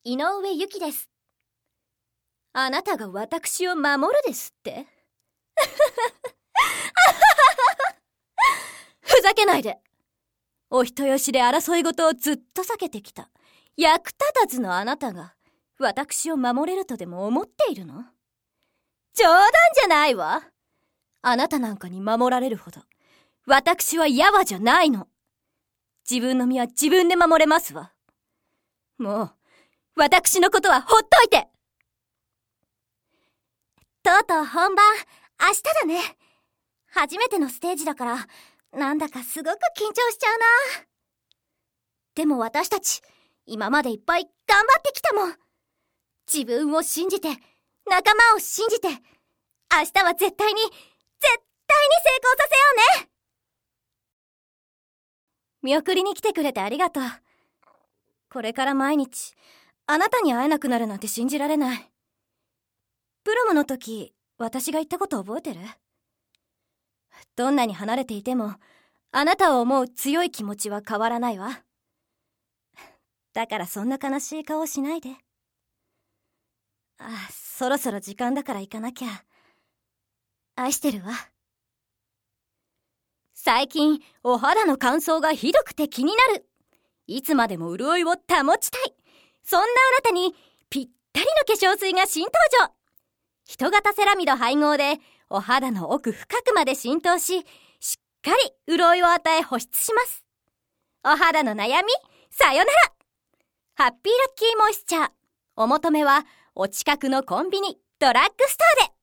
井上由紀です。あなたが私を守るですってふざけないで。お人よしで争い事をずっと避けてきた役立たずのあなたが私を守れるとでも思っているの？冗談じゃないわ。あなたなんかに守られるほど私はやわじゃないの。自分の身は自分で守れますわ。もう私のことはほっといて。とうとう本番明日だね。初めてのステージだからなんだかすごく緊張しちゃうな。でも私たち今までいっぱい頑張ってきたもん。自分を信じて仲間を信じて明日は絶対に成功させようね。見送りに来てくれてありがとう。これから毎日あなたに会えなくなるなんて信じられない。プロムの時私が言ったこと覚えてる？どんなに離れていてもあなたを思う強い気持ちは変わらないわ。だからそんな悲しい顔しないで。そろそろ時間だから行かなきゃ。愛してるわ。最近お肌の乾燥がひどくて気になる。いつまでも潤いを保ちたい。そんなあなたにぴったりの化粧水が新登場。人型セラミド配合でお肌の奥深くまで浸透し、しっかり潤いを与え保湿します。お肌の悩みさよなら。ハッピーラッキーモイスチャー。お求めはお近くのコンビニ、ドラッグストアで。